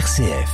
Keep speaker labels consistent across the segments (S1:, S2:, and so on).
S1: RCF.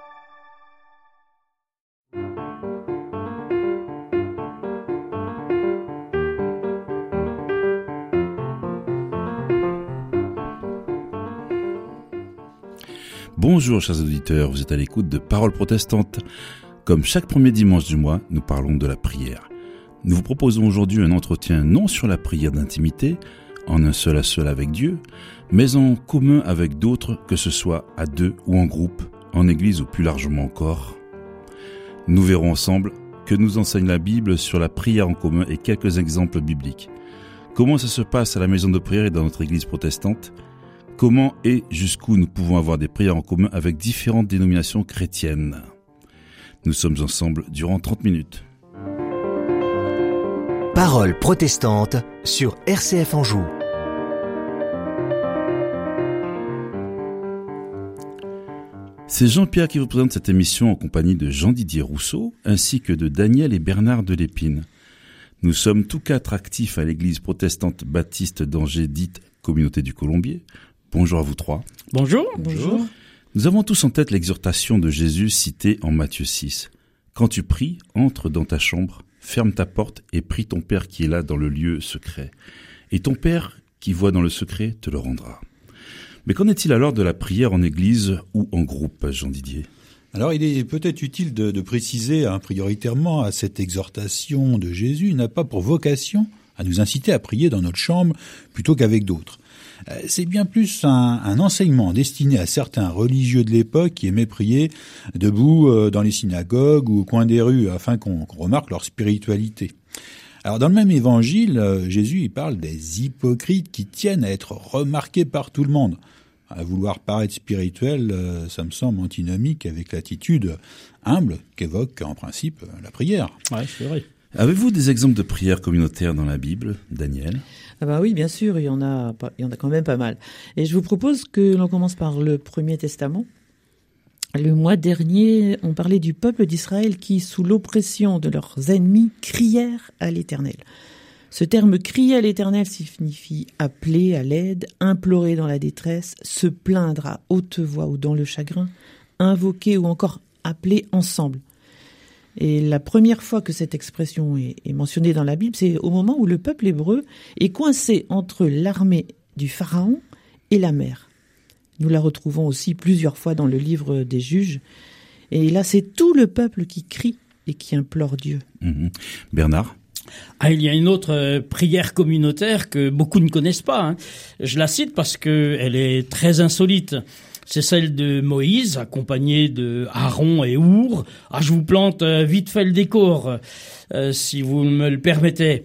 S2: Bonjour chers auditeurs, vous êtes à l'écoute de Paroles protestantes. Comme chaque premier dimanche du mois, nous parlons de la prière. Nous vous proposons aujourd'hui un entretien non sur la prière d'intimité, en un seul à seul avec Dieu, mais en commun avec d'autres, que ce soit à deux ou en groupe, en église ou plus largement encore. Nous verrons ensemble que nous enseigne la Bible sur la prière en commun et quelques exemples bibliques. Comment ça se passe à la maison de prière et dans notre église protestante ? Comment et jusqu'où nous pouvons avoir des prières en commun avec différentes dénominations chrétiennes ? Nous sommes ensemble durant 30 minutes.
S1: Paroles protestantes sur RCF Anjou.
S2: C'est Jean-Pierre qui vous présente cette émission en compagnie de Jean-Didier Rousseau ainsi que de Daniel et Bernard de Lépine. Nous sommes tous quatre actifs à l'église protestante baptiste d'Angers dite Communauté du Colombier. Bonjour à vous trois.
S3: Bonjour. Bonjour.
S2: Nous avons tous en tête l'exhortation de Jésus citée en Matthieu 6. Quand tu pries, entre dans ta chambre, ferme ta porte et prie ton Père qui est là dans le lieu secret. Et ton Père qui voit dans le secret te le rendra. Mais qu'en est-il alors de la prière en église ou en groupe, Jean-Didier ?
S4: Alors, il est peut-être utile de préciser prioritairement à cette exhortation de Jésus n'a pas pour vocation à nous inciter à prier dans notre chambre plutôt qu'avec d'autres. C'est bien plus un enseignement destiné à certains religieux de l'époque qui aimaient prier debout dans les synagogues ou au coin des rues afin qu'on remarque leur spiritualité. Alors dans le même évangile, Jésus il parle des hypocrites qui tiennent à être remarqués par tout le monde. À vouloir paraître spirituel, ça me semble antinomique avec l'attitude humble qu'évoque en principe la prière.
S3: Ouais, c'est vrai.
S2: Avez-vous des exemples de prières communautaires dans la Bible, Daniel ?
S5: Oui, bien sûr, il y en a quand même pas mal. Et je vous propose que l'on commence par le Premier Testament. Le mois dernier, on parlait du peuple d'Israël qui, sous l'oppression de leurs ennemis, crièrent à l'Éternel. Ce terme « crier à l'Éternel » signifie appeler à l'aide, implorer dans la détresse, se plaindre à haute voix ou dans le chagrin, invoquer ou encore appeler ensemble. Et la première fois que cette expression est mentionnée dans la Bible, c'est au moment où le peuple hébreu est coincé entre l'armée du Pharaon et la mer. Nous la retrouvons aussi plusieurs fois dans le livre des Juges. Et là, c'est tout le peuple qui crie et qui implore Dieu.
S2: Bernard ?
S3: Il y a une autre prière communautaire que beaucoup ne connaissent pas. Je la cite parce qu'elle est très insolite. C'est celle de Moïse, accompagné de Aaron et Our. Je vous plante vite fait le décor, si vous me le permettez.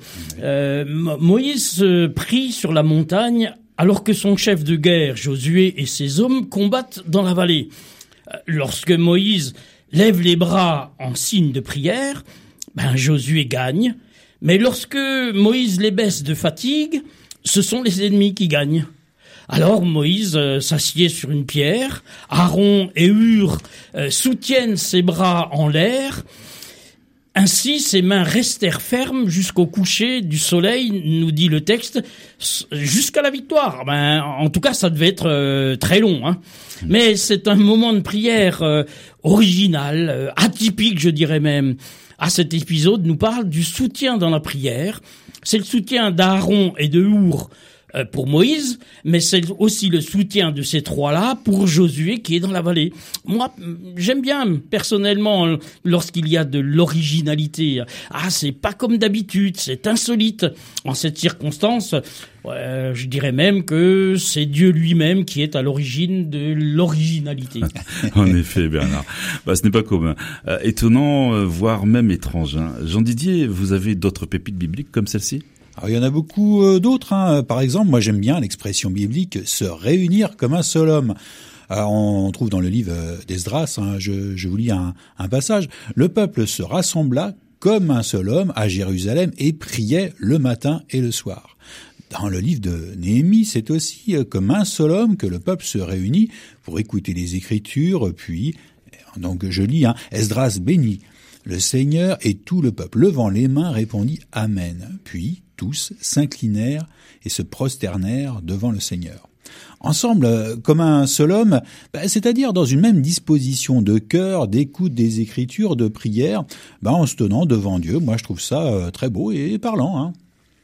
S3: Moïse prie sur la montagne alors que son chef de guerre, Josué, et ses hommes combattent dans la vallée. Lorsque Moïse lève les bras en signe de prière, Josué gagne. Mais lorsque Moïse les baisse de fatigue, ce sont les ennemis qui gagnent. Alors Moïse s'assied sur une pierre, Aaron et Hur soutiennent ses bras en l'air. Ainsi, ses mains restèrent fermes jusqu'au coucher du soleil, nous dit le texte, jusqu'à la victoire. En tout cas, ça devait être très long. Mais c'est un moment de prière original, atypique, je dirais même. Cet épisode nous parle du soutien dans la prière. C'est le soutien d'Aaron et de Hur pour Moïse, mais c'est aussi le soutien de ces trois-là pour Josué qui est dans la vallée. Moi, j'aime bien personnellement lorsqu'il y a de l'originalité. C'est pas comme d'habitude, c'est insolite. En cette circonstance, je dirais même que c'est Dieu lui-même qui est à l'origine de l'originalité.
S2: En effet, Bernard. Ce n'est pas commun. Étonnant, voire même étrange. Jean-Didier, vous avez d'autres pépites bibliques comme celle-ci ?
S4: Alors, il y en a beaucoup d'autres. Par exemple, moi j'aime bien l'expression biblique « se réunir comme un seul homme ». On trouve dans le livre d'Esdras, je vous lis un passage. « Le peuple se rassembla comme un seul homme à Jérusalem et priait le matin et le soir. » Dans le livre de Néhémie, c'est aussi comme un seul homme que le peuple se réunit pour écouter les Écritures, puis, donc je lis, Esdras bénit le Seigneur et tout le peuple, levant les mains, répondit « Amen ». Puis tous s'inclinèrent et se prosternèrent devant le Seigneur. Ensemble, comme un seul homme, c'est-à-dire dans une même disposition de cœur, d'écoute des Écritures, de prière, en se tenant devant Dieu. Moi, je trouve ça très beau et parlant, hein.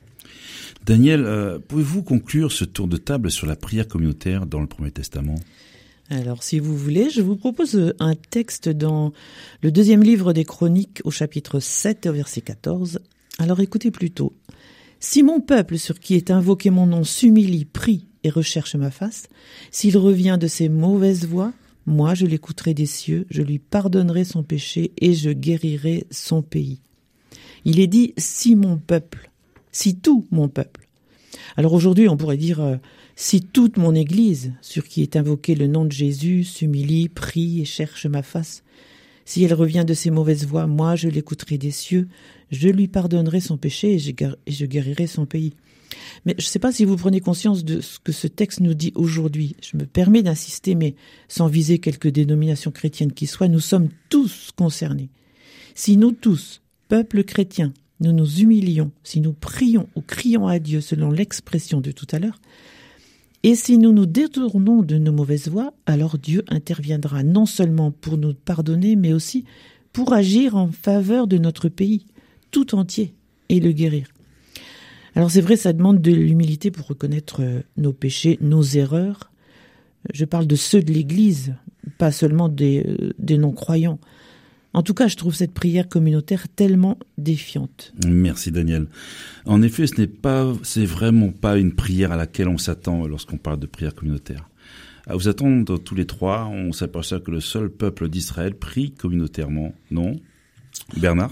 S2: Daniel, pouvez-vous conclure ce tour de table sur la prière communautaire dans le Premier Testament ?
S5: Alors, si vous voulez, je vous propose un texte dans le 2e livre des Chroniques au chapitre 7 au verset 14. Alors écoutez plutôt. « Si mon peuple sur qui est invoqué mon nom s'humilie, prie et recherche ma face, s'il revient de ses mauvaises voies, moi je l'écouterai des cieux, je lui pardonnerai son péché et je guérirai son pays. » Il est dit « si mon peuple ». Si tout mon peuple. Alors aujourd'hui, on pourrait dire si toute mon Église, sur qui est invoqué le nom de Jésus, s'humilie, prie et cherche ma face. Si elle revient de ses mauvaises voies, moi je l'écouterai des cieux, je lui pardonnerai son péché et je guérirai son pays. Mais je ne sais pas si vous prenez conscience de ce que ce texte nous dit aujourd'hui. Je me permets d'insister, mais sans viser quelque dénomination chrétienne qui soit, nous sommes tous concernés. Si nous tous, peuple chrétien, nous nous humilions, si nous prions ou crions à Dieu selon l'expression de tout à l'heure, et si nous nous détournons de nos mauvaises voies, alors Dieu interviendra non seulement pour nous pardonner, mais aussi pour agir en faveur de notre pays tout entier et le guérir. Alors c'est vrai, ça demande de l'humilité pour reconnaître nos péchés, nos erreurs. Je parle de ceux de l'Église, pas seulement des non-croyants. En tout cas, je trouve cette prière communautaire tellement défiante.
S2: Merci Daniel. En effet, c'est vraiment pas une prière à laquelle on s'attend lorsqu'on parle de prière communautaire. À vous attendre tous les trois, on s'aperçoit que le seul peuple d'Israël prie communautairement, non ? Bernard ?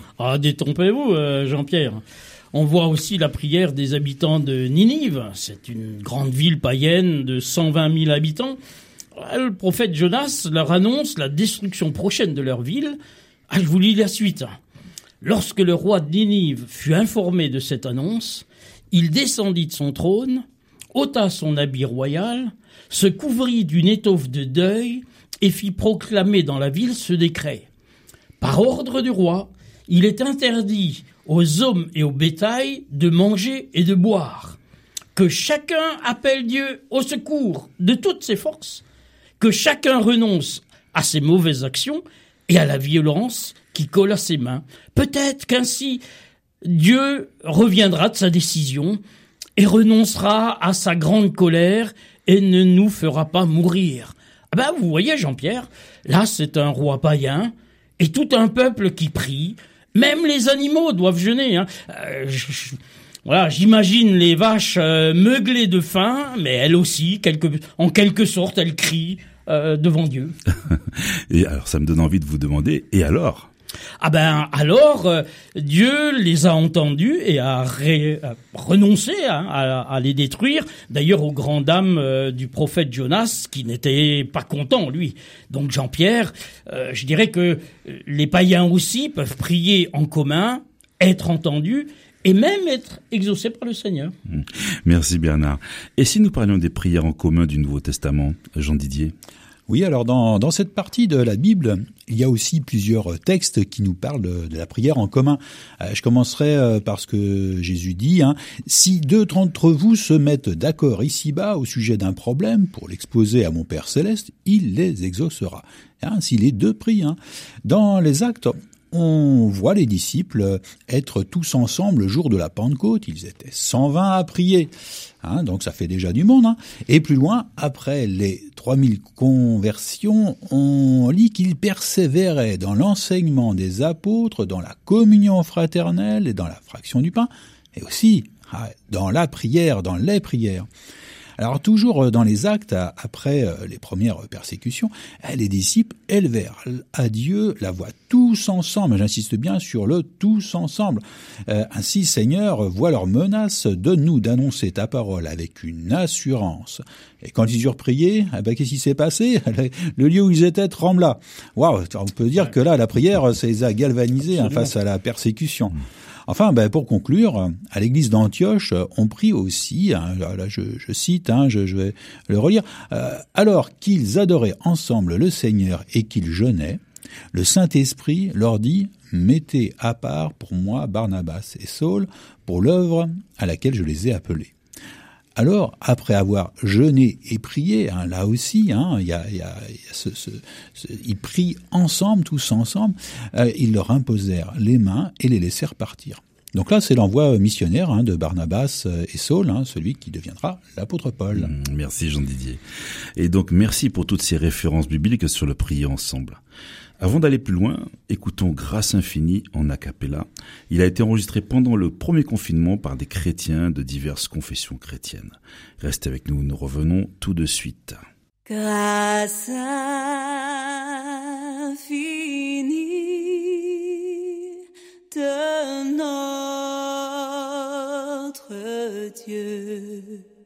S3: Détrompez-vous, Jean-Pierre. On voit aussi la prière des habitants de Ninive. C'est une grande ville païenne de 120 000 habitants. Le prophète Jonas leur annonce la destruction prochaine de leur ville. Je vous lis la suite. Lorsque le roi de Ninive fut informé de cette annonce, il descendit de son trône, ôta son habit royal, se couvrit d'une étoffe de deuil et fit proclamer dans la ville ce décret. Par ordre du roi, il est interdit aux hommes et au bétail de manger et de boire. Que chacun appelle Dieu au secours de toutes ses forces. Que chacun renonce à ses mauvaises actions et à la violence qui colle à ses mains. Peut-être qu'ainsi Dieu reviendra de sa décision et renoncera à sa grande colère et ne nous fera pas mourir. Vous voyez Jean-Pierre, là c'est un roi païen et tout un peuple qui prie. Même les animaux doivent jeûner. Voilà, j'imagine les vaches meuglées de faim, mais elles aussi, en quelque sorte, elles crient devant Dieu.
S2: Et alors, ça me donne envie de vous demander, et alors ?
S3: Dieu les a entendus et a renoncé à les détruire. D'ailleurs, aux grandes dames du prophète Jonas, qui n'était pas content, lui. Donc, Jean-Pierre, je dirais que les païens aussi peuvent prier en commun, être entendus, et même être exaucés par le Seigneur.
S2: Merci Bernard. Et si nous parlions des prières en commun du Nouveau Testament, Jean Didier ?
S4: Oui, alors dans cette partie de la Bible, il y a aussi plusieurs textes qui nous parlent de la prière en commun. Je commencerai par ce que Jésus dit. Si 2 d'entre vous se mettent d'accord ici-bas au sujet d'un problème pour l'exposer à mon Père Céleste, il les exaucera. Si les 2 prient. Dans les Actes, on voit les disciples être tous ensemble le jour de la Pentecôte. Ils étaient 120 à prier. Donc ça fait déjà du monde. Et plus loin, après les 3000 conversions, on lit qu'ils persévéraient dans l'enseignement des apôtres, dans la communion fraternelle et dans la fraction du pain, et aussi dans la prière, dans les prières. Alors toujours dans les Actes, après les premières persécutions, les disciples élevèrent à Dieu la voix tous ensemble. J'insiste bien sur le tous ensemble. Ainsi, Seigneur, vois leurs menaces, donne-nous d'annoncer ta parole avec une assurance. Et quand ils eurent prié, qu'est-ce qui s'est passé ? Le lieu où ils étaient trembla. Waouh, on peut dire que là, la prière, ça les a galvanisés face à la persécution. Enfin, pour conclure, à l'église d'Antioche, on prie aussi, là je cite, je vais le relire, alors qu'ils adoraient ensemble le Seigneur et qu'ils jeûnaient, le Saint-Esprit leur dit, mettez à part pour moi Barnabas et Saul pour l'œuvre à laquelle je les ai appelés. Alors, après avoir jeûné et prié, là aussi, ils prient ensemble, tous ensemble, ils leur imposèrent les mains et les laissèrent partir. Donc là, c'est l'envoi missionnaire de Barnabas et Saul, celui qui deviendra l'apôtre Paul.
S2: Merci Jean-Didier. Et donc, merci pour toutes ces références bibliques sur le prier ensemble. Avant d'aller plus loin, écoutons Grâce infinie en a cappella. Il a été enregistré pendant le premier confinement par des chrétiens de diverses confessions chrétiennes. Restez avec nous, nous revenons tout de suite.
S6: Grâce infinie de notre Dieu,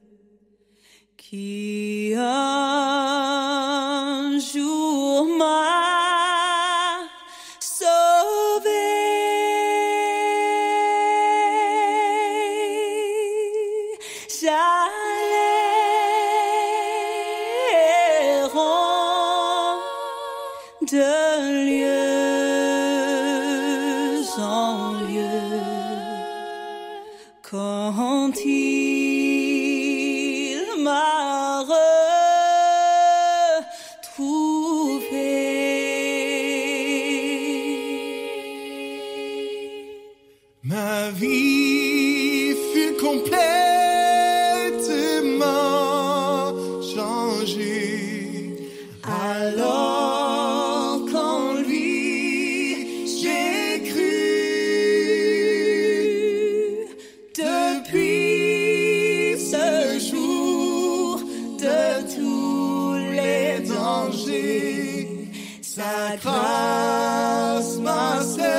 S6: qui un jour m'a sauvé. J'allais errant de lieu en lieu quand il m'a retrouvé.
S7: Ma vie fut complètement changée.
S6: Alors qu'en lui j'ai cru, depuis ce jour de tous les dangers, sa grâce m'a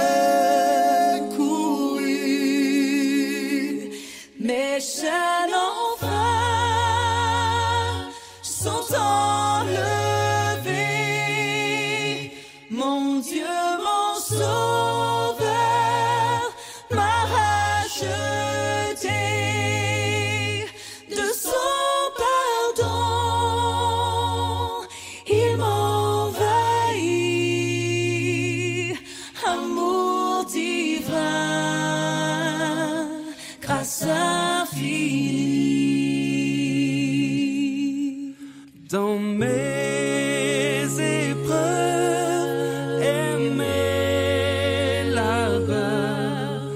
S6: secouru. Mes chaînes enfin sont enlevées. Mon Dieu, mon Sauveur, m'a racheté de son pardon. Il m'envahit, amour divin, grâce infinie.
S7: Dans mes épreuves et mes labeurs,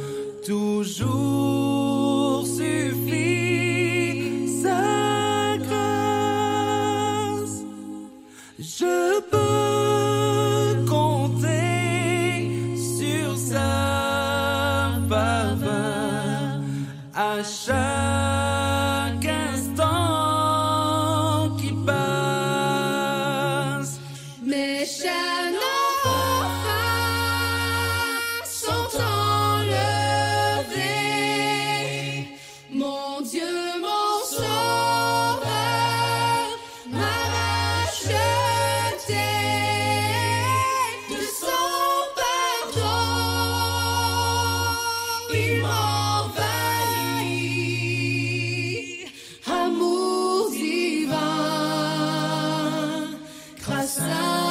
S7: toujours suffit sa grâce. Je peux compter sur sa faveur à chaque instant qui passe.
S6: Mes chaînes enfin sont enlevées. Mon Dieu, mon Sauveur, m'a racheté de son pardon. Il m'envahit, amour divin, grâce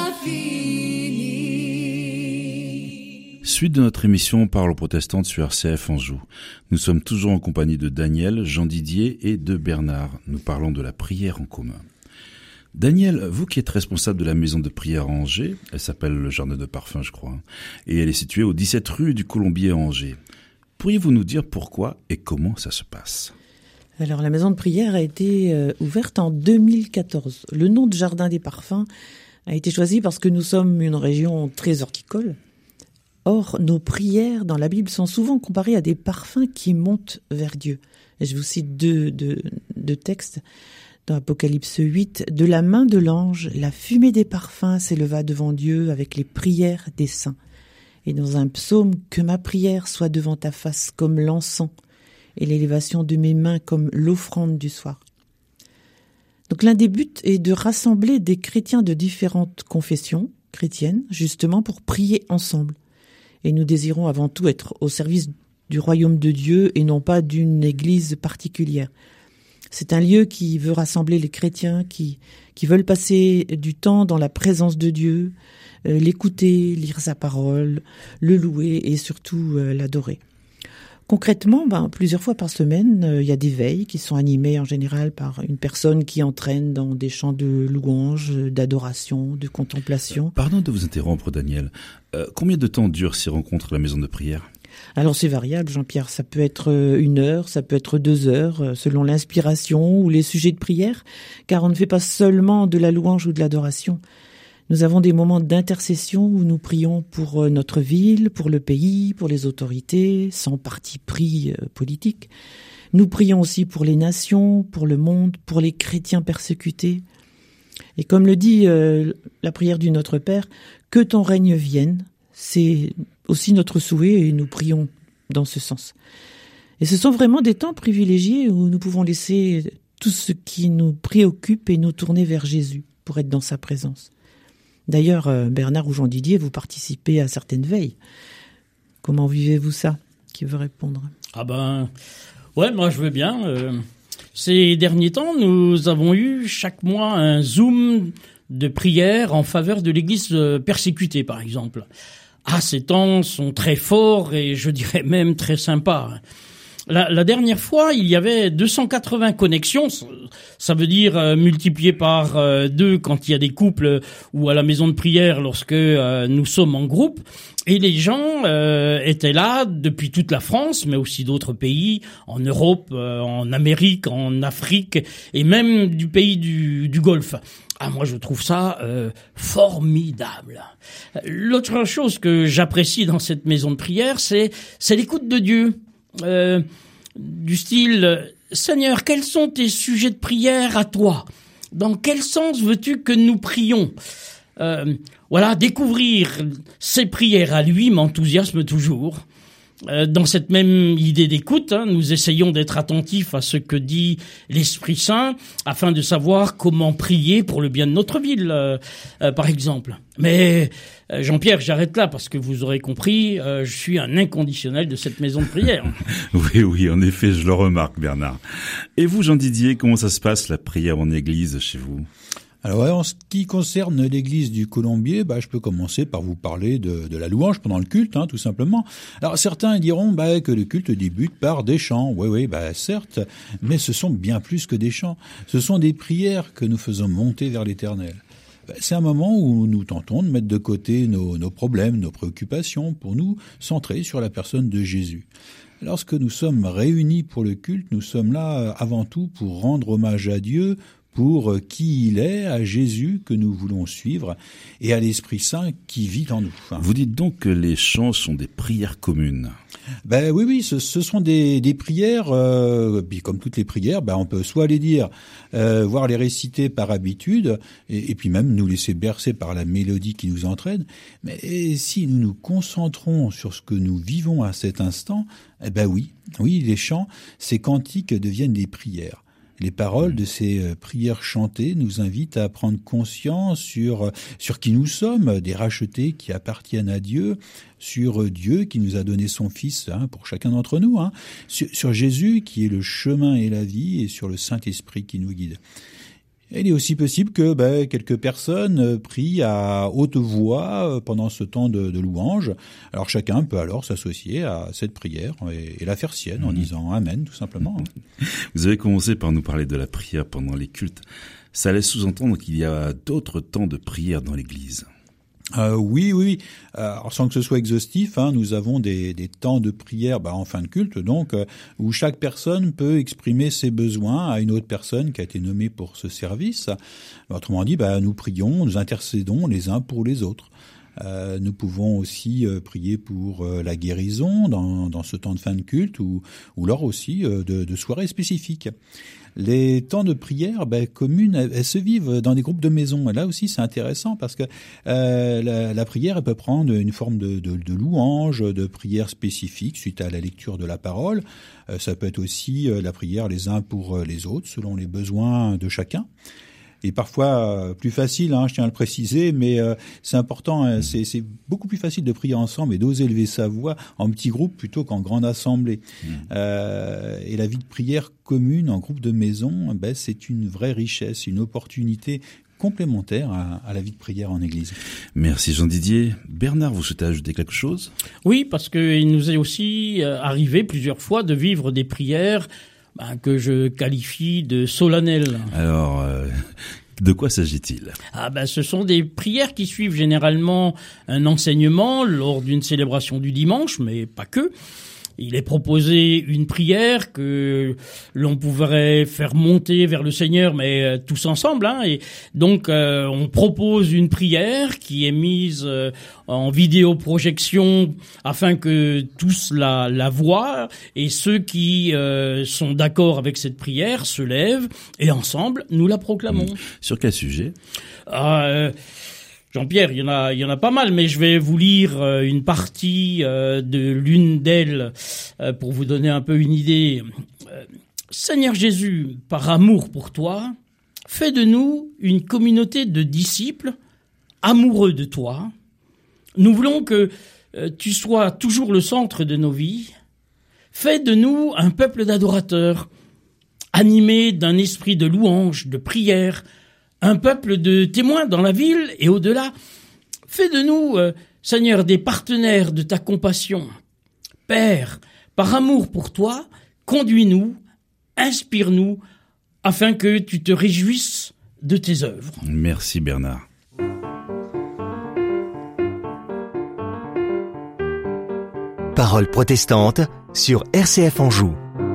S6: infinie.
S2: Suite de notre émission Parole protestante sur RCF Anjou. Nous sommes toujours en compagnie de Daniel, Jean-Didier et de Bernard. Nous parlons de la prière en commun. Daniel, vous qui êtes responsable de la maison de prière à Angers, elle s'appelle le Jardin de Parfum, je crois, et elle est située aux 17 rue du Colombier à Angers. Pourriez-vous nous dire pourquoi et comment ça se passe ?
S5: Alors, la maison de prière a été ouverte en 2014. Le nom de Jardin des Parfums a été choisi parce que nous sommes une région très horticole. Or, nos prières dans la Bible sont souvent comparées à des parfums qui montent vers Dieu. Et je vous cite deux textes dans Apocalypse 8. « De la main de l'ange, la fumée des parfums s'éleva devant Dieu avec les prières des saints. » Et dans un psaume, « Que ma prière soit devant ta face comme l'encens, et l'élévation de mes mains comme l'offrande du soir. » Donc l'un des buts est de rassembler des chrétiens de différentes confessions chrétiennes, justement pour prier ensemble. Et nous désirons avant tout être au service du royaume de Dieu et non pas d'une église particulière. C'est un lieu qui veut rassembler les chrétiens qui veulent passer du temps dans la présence de Dieu, l'écouter, lire sa parole, le louer et surtout l'adorer. Concrètement, plusieurs fois par semaine, il y a des veilles qui sont animées en général par une personne qui entraîne dans des chants de louange, d'adoration, de contemplation.
S2: Pardon de vous interrompre, Daniel. Combien de temps durent ces rencontres à la maison de prière ?
S5: Alors c'est variable, Jean-Pierre, ça peut être 1 heure, ça peut être 2 heures, selon l'inspiration ou les sujets de prière, car on ne fait pas seulement de la louange ou de l'adoration. Nous avons des moments d'intercession où nous prions pour notre ville, pour le pays, pour les autorités, sans parti pris politique. Nous prions aussi pour les nations, pour le monde, pour les chrétiens persécutés. Et comme le dit la prière du Notre Père, que ton règne vienne, c'est aussi notre souhait et nous prions dans ce sens. Et ce sont vraiment des temps privilégiés où nous pouvons laisser tout ce qui nous préoccupe et nous tourner vers Jésus pour être dans sa présence. D'ailleurs, Bernard ou Jean Didier, vous participez à certaines veilles. Comment vivez-vous ça ? Qui veut répondre ?
S3: Ouais, moi je veux bien. Ces derniers temps, nous avons eu chaque mois un Zoom de prière en faveur de l'Église persécutée, par exemple. Ces temps sont très forts et je dirais même très sympas. La dernière fois, il y avait 280 connexions, ça veut dire multiplié par 2 quand il y a des couples ou à la maison de prière lorsque nous sommes en groupe. Et les gens étaient là depuis toute la France, mais aussi d'autres pays, en Europe, en Amérique, en Afrique et même du pays du Golfe. Moi je trouve ça formidable. L'autre chose que j'apprécie dans cette maison de prière, c'est l'écoute de Dieu. Du style « Seigneur, quels sont tes sujets de prière à toi ? Dans quel sens veux-tu que nous prions ?» Découvrir ses prières à lui m'enthousiasme toujours. Dans cette même idée d'écoute, nous essayons d'être attentifs à ce que dit l'Esprit Saint afin de savoir comment prier pour le bien de notre ville, par exemple. Mais Jean-Pierre, j'arrête là parce que vous aurez compris, je suis un inconditionnel de cette maison de prière.
S2: Oui, en effet, je le remarque, Bernard. Et vous, Jean Didier, comment ça se passe la prière en église chez vous ?
S4: Alors, en ce qui concerne l'église du Colombier, je peux commencer par vous parler de la louange pendant le culte, tout simplement. Alors, certains diront que le culte débute par des chants. Oui, certes, mais ce sont bien plus que des chants. Ce sont des prières que nous faisons monter vers l'Éternel. C'est un moment où nous tentons de mettre de côté nos problèmes, nos préoccupations, pour nous centrer sur la personne de Jésus. Lorsque nous sommes réunis pour le culte, nous sommes là avant tout pour rendre hommage à Dieu, pour qui il est, à Jésus que nous voulons suivre et à l'Esprit Saint qui vit en nous.
S2: Vous dites donc que les chants sont des prières communes.
S4: Oui, ce sont des prières, puis comme toutes les prières, on peut soit les dire, voire les réciter par habitude, et puis même nous laisser bercer par la mélodie qui nous entraîne. Mais si nous nous concentrons sur ce que nous vivons à cet instant, oui, les chants, ces cantiques deviennent des prières. Les paroles de ces prières chantées nous invitent à prendre conscience sur qui nous sommes, des rachetés qui appartiennent à Dieu, sur Dieu qui nous a donné son Fils pour chacun d'entre nous, sur Jésus qui est le chemin et la vie, et sur le Saint-Esprit qui nous guide. Il est aussi possible que quelques personnes prient à haute voix pendant ce temps de louange. Alors chacun peut alors s'associer à cette prière et la faire sienne en disant Amen, tout simplement.
S2: Vous avez commencé par nous parler de la prière pendant les cultes. Ça laisse sous-entendre qu'il y a d'autres temps de prière dans l'Église.
S4: Oui. Alors, sans que ce soit exhaustif, nous avons des temps de prière en fin de culte, donc où chaque personne peut exprimer ses besoins à une autre personne qui a été nommée pour ce service. Autrement dit, nous prions, nous intercédons les uns pour les autres. Nous pouvons aussi prier pour la guérison dans ce temps de fin de culte ou lors aussi de soirées spécifiques. Les temps de prière communes, elles se vivent dans des groupes de maison. Et là aussi, c'est intéressant parce que la prière, elle peut prendre une forme de louange, de prière spécifique suite à la lecture de la parole. Ça peut être aussi la prière les uns pour les autres, selon les besoins de chacun. Et parfois plus facile, je tiens à le préciser, mais c'est important, c'est beaucoup plus facile de prier ensemble et d'oser élever sa voix en petit groupe plutôt qu'en grande assemblée. Et la vie de prière commune en groupe de maison, c'est une vraie richesse, une opportunité complémentaire à la vie de prière en Église.
S2: Merci Jean-Didier. Bernard, vous souhaitez ajouter quelque chose ?
S3: Oui, parce qu'il nous est aussi arrivé plusieurs fois de vivre des prières que je qualifie de solennelles.
S2: Alors, de quoi s'agit-il ?
S3: Ce sont des prières qui suivent généralement un enseignement lors d'une célébration du dimanche, mais pas que. Il est proposé une prière que l'on pourrait faire monter vers le Seigneur, mais tous ensemble. Et donc, on propose une prière qui est mise en vidéoprojection afin que tous la voient. Et ceux qui sont d'accord avec cette prière se lèvent et ensemble, nous la proclamons.
S2: Sur quel sujet ?
S3: Jean-Pierre, il y en a pas mal, mais je vais vous lire une partie de l'une d'elles pour vous donner un peu une idée. Seigneur Jésus, par amour pour toi, fais de nous une communauté de disciples amoureux de toi. Nous voulons que tu sois toujours le centre de nos vies. Fais de nous un peuple d'adorateurs, animé d'un esprit de louange, de prière, un peuple de témoins dans la ville et au-delà. Fais de nous, Seigneur, des partenaires de ta compassion. Père, par amour pour toi, conduis-nous, inspire-nous, afin que tu te réjouisses de tes œuvres.
S2: Merci Bernard.
S1: Paroles protestantes sur RCF Anjou.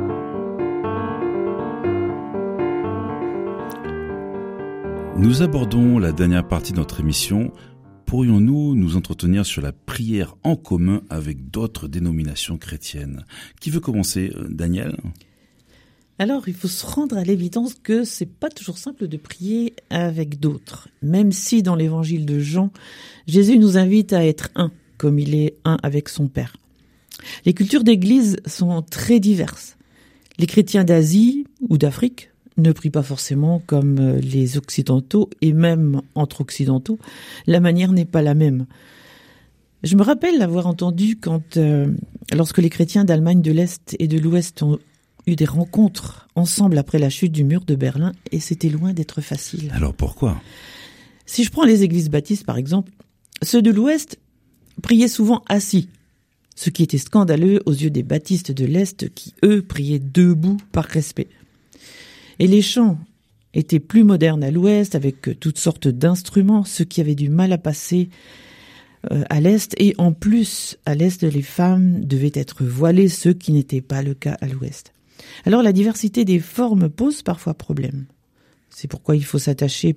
S2: Nous abordons la dernière partie de notre émission. Pourrions-nous nous entretenir sur la prière en commun avec d'autres dénominations chrétiennes ? Qui veut commencer ? Daniel ?
S5: Alors, il faut se rendre à l'évidence que c'est pas toujours simple de prier avec d'autres. Même si dans l'évangile de Jean, Jésus nous invite à être un, comme il est un avec son Père. Les cultures d'église sont très diverses. Les chrétiens d'Asie ou d'Afrique ne prient pas forcément comme les occidentaux, et même entre occidentaux, la manière n'est pas la même. Je me rappelle l'avoir entendu lorsque les chrétiens d'Allemagne de l'Est et de l'Ouest ont eu des rencontres ensemble après la chute du mur de Berlin, et c'était loin d'être facile.
S2: Alors pourquoi ?
S5: Si je prends les églises baptistes par exemple, ceux de l'Ouest priaient souvent assis, ce qui était scandaleux aux yeux des baptistes de l'Est qui, eux, priaient debout par respect. Et les chants étaient plus modernes à l'Ouest, avec toutes sortes d'instruments, ce qui avait du mal à passer à l'Est. Et en plus, à l'Est, les femmes devaient être voilées, ce qui n'était pas le cas à l'Ouest. Alors la diversité des formes pose parfois problème. C'est pourquoi il faut s'attacher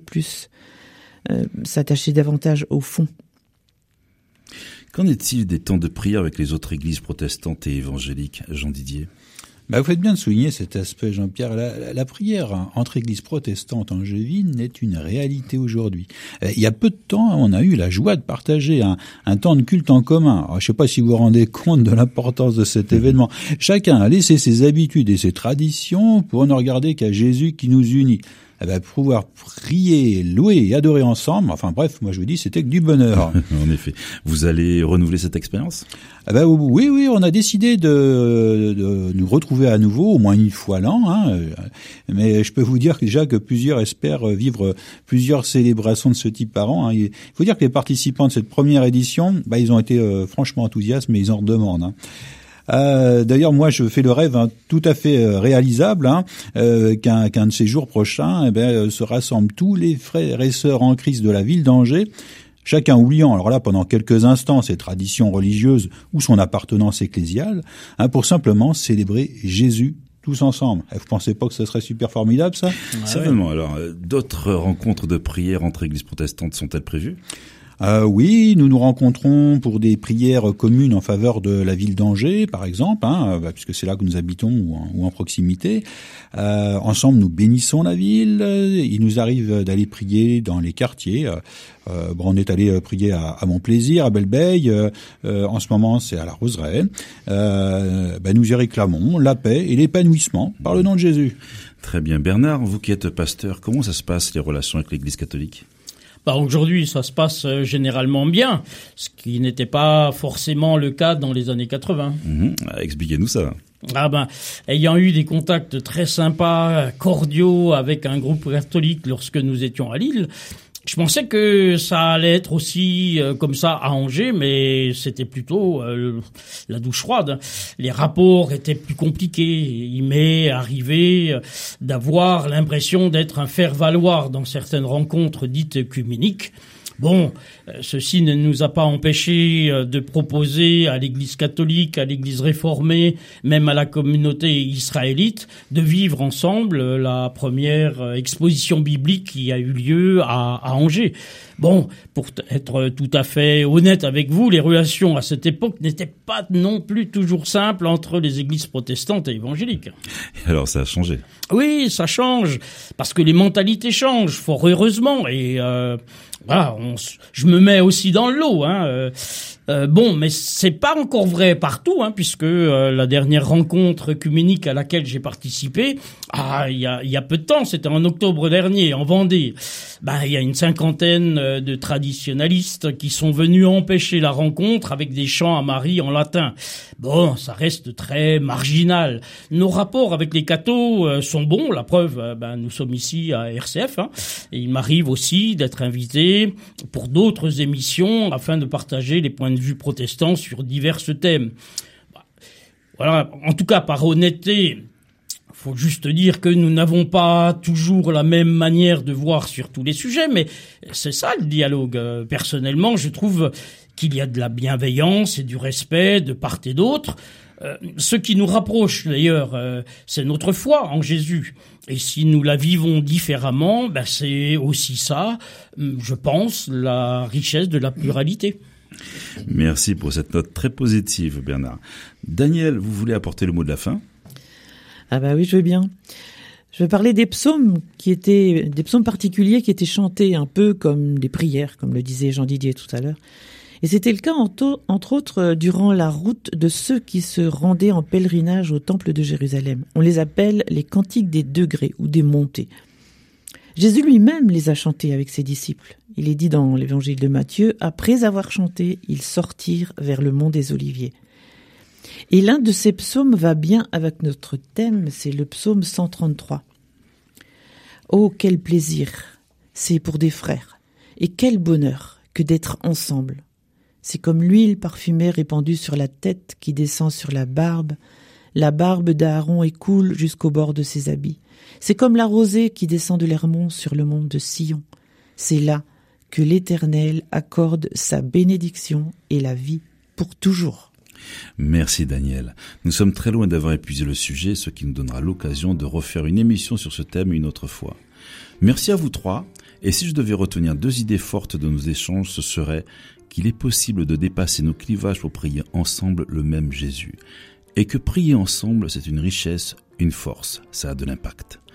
S5: davantage au fond.
S2: Qu'en est-il des temps de prière avec les autres églises protestantes et évangéliques, Jean-Didier ?
S4: Vous faites bien de souligner cet aspect, Jean-Pierre. La prière entre églises protestantes angevines est une réalité aujourd'hui. Il y a peu de temps, on a eu la joie de partager un temps de culte en commun. Alors, je ne sais pas si vous vous rendez compte de l'importance de cet événement. Chacun a laissé ses habitudes et ses traditions pour ne regarder qu'à Jésus qui nous unit. Pouvoir prier, louer et adorer ensemble, enfin bref, moi je vous dis, c'était que du bonheur.
S2: En effet. Vous allez renouveler cette expérience ?
S4: Oui, on a décidé de nous retrouver à nouveau, au moins une fois l'an, mais je peux vous dire déjà que plusieurs espèrent vivre plusieurs célébrations de ce type par an. Il faut dire que les participants de cette première édition, ils ont été franchement enthousiastes, mais ils en redemandent. D'ailleurs, moi, je fais le rêve tout à fait réalisable qu'un de ces jours prochains, se rassemblent tous les frères et sœurs en Christ de la ville d'Angers, chacun oubliant, alors là, pendant quelques instants, ses traditions religieuses ou son appartenance ecclésiale, pour simplement célébrer Jésus tous ensemble. Vous pensez pas que ce serait super formidable, ça ?
S2: Certainement. Alors, d'autres rencontres de prière entre églises protestantes sont-elles prévues ?
S4: Oui, nous nous rencontrons pour des prières communes en faveur de la ville d'Angers, par exemple, puisque c'est là que nous habitons ou en proximité. Ensemble, nous bénissons la ville. Il nous arrive d'aller prier dans les quartiers. On est allé prier à Montplaisir, à Belleveille. En ce moment, c'est à la Roseraie. Nous y réclamons la paix et l'épanouissement par le nom de Jésus.
S2: Très bien. Bernard, vous qui êtes pasteur, comment ça se passe, les relations avec l'Église catholique ?
S3: Aujourd'hui, ça se passe généralement bien, ce qui n'était pas forcément le cas dans les années 80.
S2: Expliquez-nous ça.
S3: Ayant eu des contacts très sympas, cordiaux avec un groupe catholique lorsque nous étions à Lille, je pensais que ça allait être aussi comme ça à Angers, mais c'était plutôt la douche froide. Les rapports étaient plus compliqués. Il m'est arrivé d'avoir l'impression d'être un faire-valoir dans certaines rencontres dites œcuméniques. Bon, ceci ne nous a pas empêché de proposer à l'Église catholique, à l'Église réformée, même à la communauté israélite, de vivre ensemble la première exposition biblique qui a eu lieu à Angers. Bon, pour être tout à fait honnête avec vous, les relations à cette époque n'étaient pas non plus toujours simples entre les églises protestantes et évangéliques.
S2: Et alors ça a changé.
S3: Oui, ça change, parce que les mentalités changent, fort heureusement, et voilà, je me mets aussi dans le lot, bon, mais c'est pas encore vrai partout, puisque la dernière rencontre œcuménique à laquelle j'ai participé, il y a peu de temps, c'était en octobre dernier, en Vendée. Il y a une cinquantaine de traditionalistes qui sont venus empêcher la rencontre avec des chants à Marie en latin. Bon, ça reste très marginal. Nos rapports avec les cathos sont bons, la preuve, nous sommes ici à RCF, et il m'arrive aussi d'être invité pour d'autres émissions afin de partager les points de vue protestants sur divers thèmes. Voilà, en tout cas, par honnêteté, faut juste dire que nous n'avons pas toujours la même manière de voir sur tous les sujets, mais c'est ça le dialogue. Personnellement, je trouve qu'il y a de la bienveillance et du respect de part et d'autre. Ce qui nous rapproche d'ailleurs, c'est notre foi en Jésus. Et si nous la vivons différemment, c'est aussi ça, je pense, la richesse de la pluralité.
S2: Merci pour cette note très positive, Bernard. Daniel, vous voulez apporter le mot de la fin ?
S5: Oui, je veux bien. Je vais parler des psaumes des psaumes particuliers qui étaient chantés un peu comme des prières, comme le disait Jean-Didier tout à l'heure. Et c'était le cas entre autres durant la route de ceux qui se rendaient en pèlerinage au temple de Jérusalem. On les appelle les cantiques des degrés ou des montées. Jésus lui-même les a chantés avec ses disciples. Il est dit dans l'évangile de Matthieu, après avoir chanté, ils sortirent vers le mont des Oliviers. Et l'un de ces psaumes va bien avec notre thème, c'est le psaume 133. Oh, quel plaisir, c'est pour des frères, et quel bonheur que d'être ensemble. C'est comme l'huile parfumée répandue sur la tête qui descend sur la barbe d'Aaron et coule jusqu'au bord de ses habits. C'est comme la rosée qui descend de l'Hermon sur le mont de Sion. C'est là que l'Éternel accorde sa bénédiction et la vie pour toujours.
S2: Merci Daniel. Nous sommes très loin d'avoir épuisé le sujet, ce qui nous donnera l'occasion de refaire une émission sur ce thème une autre fois. Merci à vous trois. Et si je devais retenir 2 idées fortes de nos échanges, ce serait qu'il est possible de dépasser nos clivages pour prier ensemble le même Jésus. Et que prier ensemble, c'est une richesse, une force, ça a de l'impact.